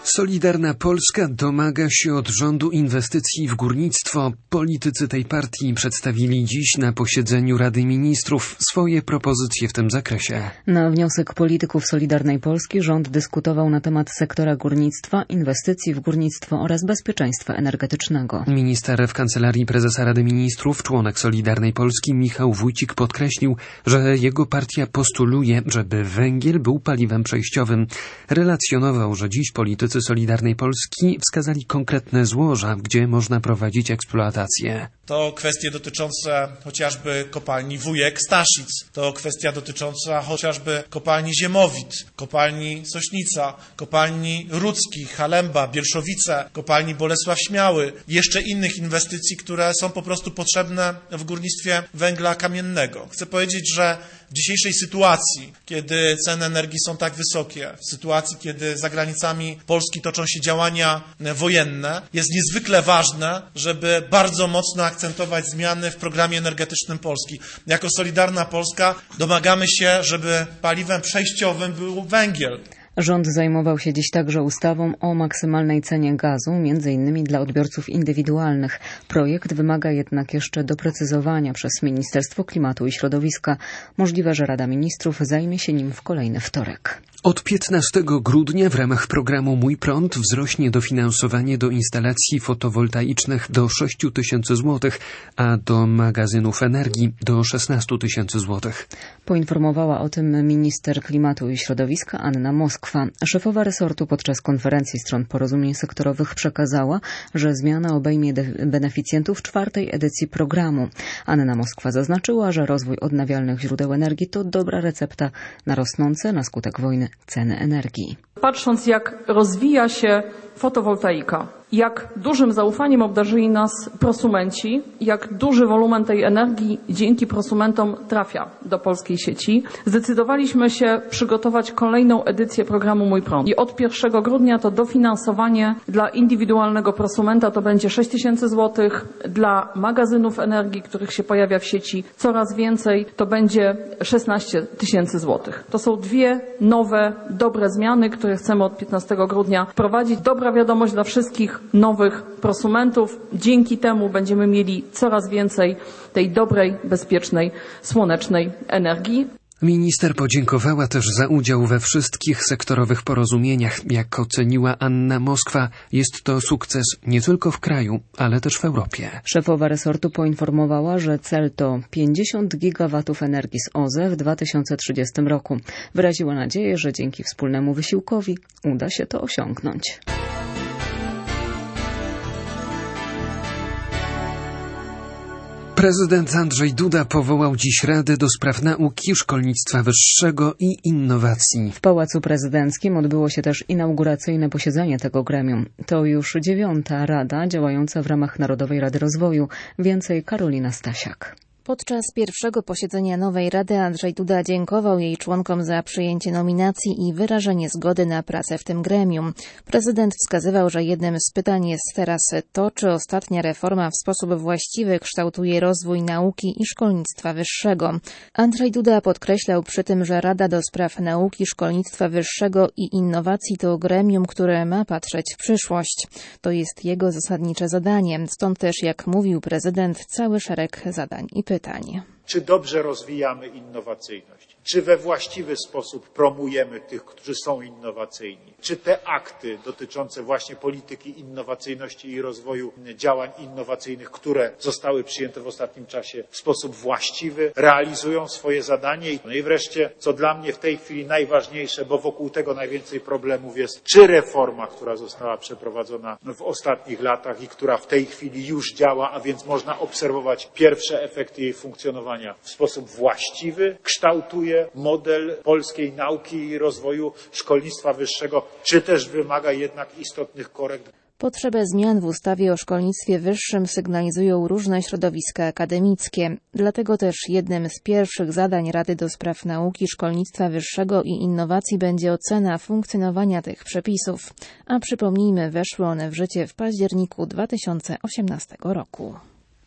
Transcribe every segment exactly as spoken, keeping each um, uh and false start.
Solidarna Polska domaga się od rządu inwestycji w górnictwo. Politycy tej partii przedstawili dziś na posiedzeniu Rady Ministrów swoje propozycje w tym zakresie. Na wniosek polityków Solidarnej Polski rząd dyskutował na temat sektora górnictwa, inwestycji w górnictwo oraz bezpieczeństwa energetycznego. Minister w Kancelarii Prezesa Rady Ministrów, członek Solidarnej Polski Michał Wójcik podkreślił, że jego partia postuluje, żeby węgiel był paliwem przejściowym. Relacjonował, że dziś politycy Solidarnej Polski wskazali konkretne złoża, gdzie można prowadzić eksploatację. To kwestie dotyczące chociażby kopalni Wujek Staszic, to kwestia dotycząca chociażby kopalni Ziemowit, kopalni Sośnica, kopalni Rudzkich, Halemba, Bielszowice, kopalni Bolesław Śmiały, jeszcze innych inwestycji, które są po prostu potrzebne w górnictwie węgla kamiennego. Chcę powiedzieć, że w dzisiejszej sytuacji, kiedy ceny energii są tak wysokie, w sytuacji, kiedy za granicami Polski toczą się działania wojenne, jest niezwykle ważne, żeby bardzo mocno akcentować zmiany w programie energetycznym Polski. Jako Solidarna Polska domagamy się, żeby paliwem przejściowym był węgiel. Rząd zajmował się dziś także ustawą o maksymalnej cenie gazu, między innymi dla odbiorców indywidualnych. Projekt wymaga jednak jeszcze doprecyzowania przez Ministerstwo Klimatu i Środowiska. Możliwe, że Rada Ministrów zajmie się nim w kolejny wtorek. Od piętnastego grudnia w ramach programu Mój Prąd wzrośnie dofinansowanie do instalacji fotowoltaicznych do sześć tysięcy złotych, a do magazynów energii do szesnaście tysięcy złotych. Poinformowała o tym minister klimatu i środowiska Anna Moskwa. Szefowa resortu podczas konferencji stron porozumień sektorowych przekazała, że zmiana obejmie beneficjentów czwartej edycji programu. Anna Moskwa zaznaczyła, że rozwój odnawialnych źródeł energii to dobra recepta na rosnące na skutek wojny ceny energii. Patrząc, jak rozwija się fotowoltaika, jak dużym zaufaniem obdarzyli nas prosumenci, jak duży wolumen tej energii dzięki prosumentom trafia do polskiej sieci, zdecydowaliśmy się przygotować kolejną edycję programu Mój Prąd. I od pierwszego grudnia to dofinansowanie dla indywidualnego prosumenta to będzie sześć tysięcy złotych, dla magazynów energii, których się pojawia w sieci coraz więcej, to będzie szesnaście tysięcy złotych. To są dwie nowe, dobre zmiany, które chcemy od piętnastego grudnia wprowadzić. Dobra wiadomość dla wszystkich nowych prosumentów. Dzięki temu będziemy mieli coraz więcej tej dobrej, bezpiecznej, słonecznej energii. Minister podziękowała też za udział we wszystkich sektorowych porozumieniach. Jak oceniła Anna Moskwa, jest to sukces nie tylko w kraju, ale też w Europie. Szefowa resortu poinformowała, że cel to pięćdziesiąt gigawatów energii z O Z E w dwa tysiące trzydziestym roku. Wyraziła nadzieję, że dzięki wspólnemu wysiłkowi uda się to osiągnąć. Prezydent Andrzej Duda powołał dziś Radę do Spraw Nauki, Szkolnictwa Wyższego i Innowacji. W Pałacu Prezydenckim odbyło się też inauguracyjne posiedzenie tego gremium. To już dziewiąta rada działająca w ramach Narodowej Rady Rozwoju. Więcej Karolina Stasiak. Podczas pierwszego posiedzenia nowej Rady Andrzej Duda dziękował jej członkom za przyjęcie nominacji i wyrażenie zgody na pracę w tym gremium. Prezydent wskazywał, że jednym z pytań jest teraz to, czy ostatnia reforma w sposób właściwy kształtuje rozwój nauki i szkolnictwa wyższego. Andrzej Duda podkreślał przy tym, że Rada do Spraw Nauki, Szkolnictwa Wyższego i Innowacji to gremium, które ma patrzeć w przyszłość. To jest jego zasadnicze zadanie. Stąd też, jak mówił prezydent, cały szereg zadań i pytań. Pytanie. Czy dobrze rozwijamy innowacyjność? Czy we właściwy sposób promujemy tych, którzy są innowacyjni? Czy te akty dotyczące właśnie polityki innowacyjności i rozwoju działań innowacyjnych, które zostały przyjęte w ostatnim czasie w sposób właściwy, realizują swoje zadanie? No i wreszcie, co dla mnie w tej chwili najważniejsze, bo wokół tego najwięcej problemów jest, czy reforma, która została przeprowadzona w ostatnich latach i która w tej chwili już działa, a więc można obserwować pierwsze efekty jej funkcjonowania, w sposób właściwy kształtuje model polskiej nauki i rozwoju szkolnictwa wyższego, czy też wymaga jednak istotnych korekt. Potrzebę zmian w ustawie o szkolnictwie wyższym sygnalizują różne środowiska akademickie. Dlatego też jednym z pierwszych zadań Rady do Spraw Nauki, Szkolnictwa Wyższego i Innowacji będzie ocena funkcjonowania tych przepisów. A przypomnijmy, weszły one w życie w październiku dwa tysiące osiemnastego roku.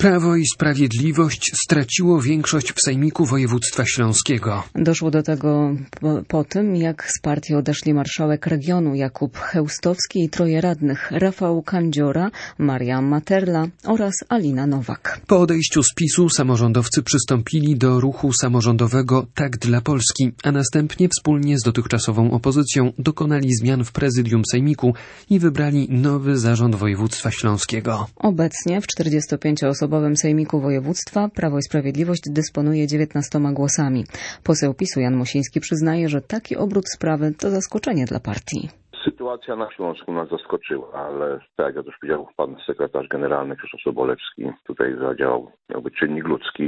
Prawo i Sprawiedliwość straciło większość w Sejmiku Województwa Śląskiego. Doszło do tego po, po tym, jak z partii odeszli marszałek regionu Jakub Chełstowski i troje radnych Rafał Kandziora, Maria Materla oraz Alina Nowak. Po odejściu z PiSu samorządowcy przystąpili do ruchu samorządowego Tak dla Polski, a następnie wspólnie z dotychczasową opozycją dokonali zmian w prezydium Sejmiku i wybrali nowy zarząd województwa śląskiego. Obecnie w czterdziestopięcioosobowym Sejmiku Województwa Prawo i Sprawiedliwość dysponuje dziewiętnastoma głosami. Poseł PiSu Jan Mosiński przyznaje, że taki obrót sprawy to zaskoczenie dla partii. Sytuacja na Śląsku nas zaskoczyła, ale tak jak już powiedział pan sekretarz generalny Krzysztof Sobolewski, tutaj zadziałał jakby czynnik ludzki.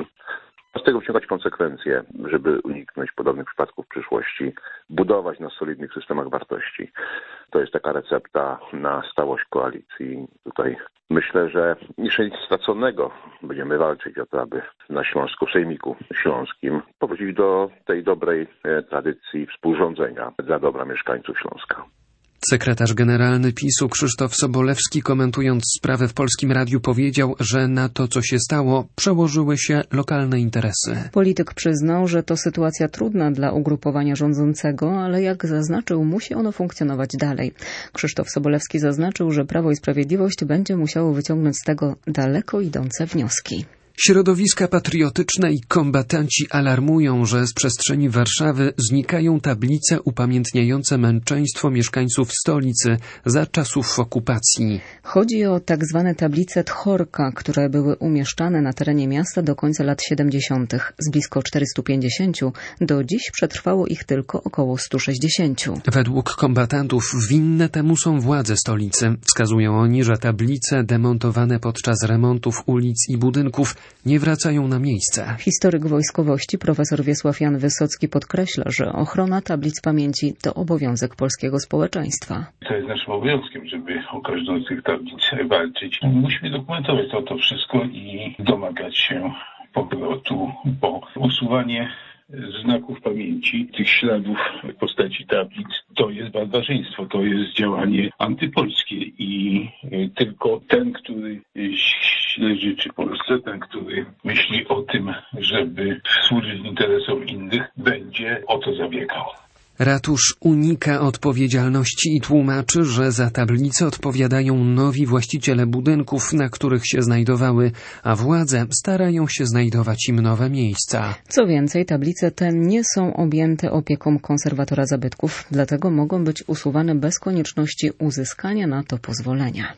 Z tego wyciągać konsekwencje, żeby uniknąć podobnych przypadków w przyszłości, budować na solidnych systemach wartości. To jest taka recepta na stałość koalicji. Tutaj myślę, że niż nic straconego będziemy walczyć o to, aby na Śląsku, Sejmiku Śląskim powrócić do tej dobrej tradycji współrządzenia dla dobra mieszkańców Śląska. Sekretarz generalny PiSu Krzysztof Sobolewski, komentując sprawę w Polskim Radiu, powiedział, że na to, co się stało, przełożyły się lokalne interesy. Polityk przyznał, że to sytuacja trudna dla ugrupowania rządzącego, ale jak zaznaczył, musi ono funkcjonować dalej. Krzysztof Sobolewski zaznaczył, że Prawo i Sprawiedliwość będzie musiało wyciągnąć z tego daleko idące wnioski. Środowiska patriotyczne i kombatanci alarmują, że z przestrzeni Warszawy znikają tablice upamiętniające męczeństwo mieszkańców stolicy za czasów okupacji. Chodzi o tak zwane tablice Tchorka, które były umieszczane na terenie miasta do końca lat siedemdziesiątych. Z blisko czterystu pięćdziesięciu do dziś przetrwało ich tylko około stu sześćdziesięciu. Według kombatantów winne temu są władze stolicy. Wskazują oni, że tablice demontowane podczas remontów ulic i budynków nie wracają na miejsce. Historyk wojskowości profesor Wiesław Jan Wysocki podkreśla, że ochrona tablic pamięci to obowiązek polskiego społeczeństwa. To jest naszym obowiązkiem, żeby o każdą z tych tablic walczyć. Musimy dokumentować to, to wszystko i domagać się powrotu, bo usuwanie znaków pamięci, tych śladów w postaci tablic, to jest barbarzyństwo, to jest działanie antypolskie i tylko ten, który źle życzy Polsce, ten, który myśli o tym, żeby służyć interesom innych, będzie o to zabiegał. Ratusz unika odpowiedzialności i tłumaczy, że za tablice odpowiadają nowi właściciele budynków, na których się znajdowały, a władze starają się znajdować im nowe miejsca. Co więcej, tablice te nie są objęte opieką konserwatora zabytków, dlatego mogą być usuwane bez konieczności uzyskania na to pozwolenia.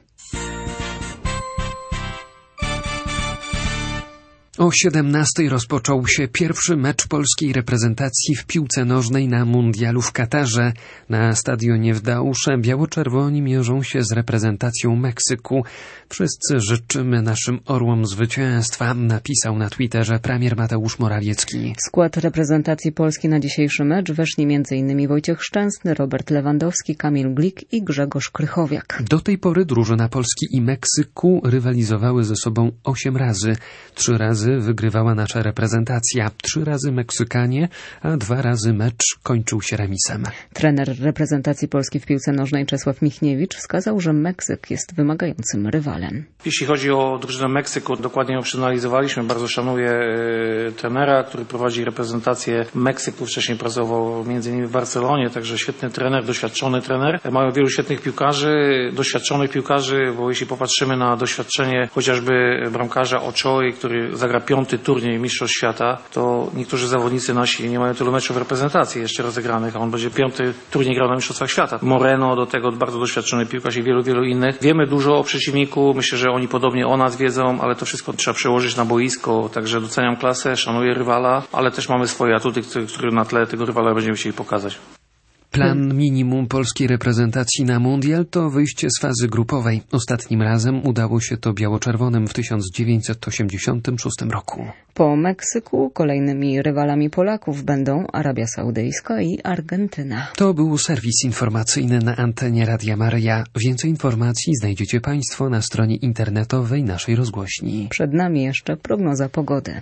O siedemnastej rozpoczął się pierwszy mecz polskiej reprezentacji w piłce nożnej na mundialu w Katarze. Na stadionie w Dausze biało-czerwoni mierzą się z reprezentacją Meksyku. Wszyscy życzymy naszym orłom zwycięstwa, napisał na Twitterze premier Mateusz Morawiecki. W skład reprezentacji Polski na dzisiejszy mecz weszli m.in. Wojciech Szczęsny, Robert Lewandowski, Kamil Glik i Grzegorz Krychowiak. Do tej pory drużyna Polski i Meksyku rywalizowały ze sobą osiem razy. Trzy razy wygrywała nasza reprezentacja, trzy razy Meksykanie, a dwa razy mecz kończył się remisem. Trener reprezentacji Polski w piłce nożnej Czesław Michniewicz wskazał, że Meksyk jest wymagającym rywalem. Jeśli chodzi o drużynę Meksyku, dokładnie ją przeanalizowaliśmy. Bardzo szanuję e, trenera, który prowadzi reprezentację Meksyku. Wcześniej pracował między innymi w Barcelonie, także świetny trener, doświadczony trener. Mają wielu świetnych piłkarzy, doświadczonych piłkarzy, bo jeśli popatrzymy na doświadczenie chociażby bramkarza Ochoy, który zagra piąty turniej Mistrzostw Świata, to niektórzy zawodnicy nasi nie mają tylu meczów w reprezentacji jeszcze rozegranych, a on będzie piąty turniej grał na Mistrzostwach Świata. Moreno, do tego bardzo doświadczony piłkarz i wielu, wielu innych. Wiemy dużo o przeciwniku, myślę, że oni podobnie o nas wiedzą, ale to wszystko trzeba przełożyć na boisko, także doceniam klasę, szanuję rywala, ale też mamy swoje atuty, które na tle tego rywala będziemy chcieli pokazać. Plan minimum polskiej reprezentacji na mundial to wyjście z fazy grupowej. Ostatnim razem udało się to biało-czerwonym w tysiąc dziewięćset osiemdziesiątym szóstym roku. Po Meksyku kolejnymi rywalami Polaków będą Arabia Saudyjska i Argentyna. To był serwis informacyjny na antenie Radia Maryja. Więcej informacji znajdziecie Państwo na stronie internetowej naszej rozgłośni. Przed nami jeszcze prognoza pogody.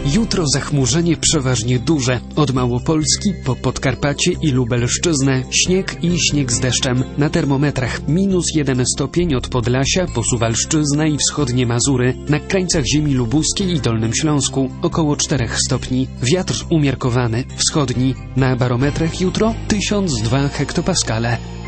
Jutro zachmurzenie przeważnie duże. Od Małopolski po Podkarpacie i Lubelszczyznę śnieg i śnieg z deszczem. Na termometrach minus jeden stopień od Podlasia po Suwalszczyznę i wschodnie Mazury. Na krańcach ziemi lubuskiej i Dolnym Śląsku około czterech stopni. Wiatr umiarkowany, wschodni. Na barometrach jutro tysiąc dwa hektopaskale.